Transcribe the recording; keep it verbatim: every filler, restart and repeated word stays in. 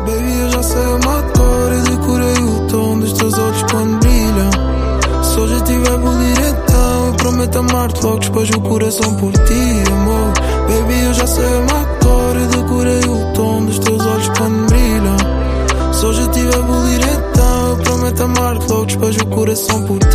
Baby, eu já sei uma cor e decorei o tom dos teus olhos quando brilham. Se hoje estiver a bulir, então eu prometo amar-te logo, despejo o coração por ti, amor. Baby, eu já sei uma cor e decorei o tom dos teus olhos quando brilham. Se hoje estiver a bulir, então eu prometo amar-te logo, despejo o coração por ti.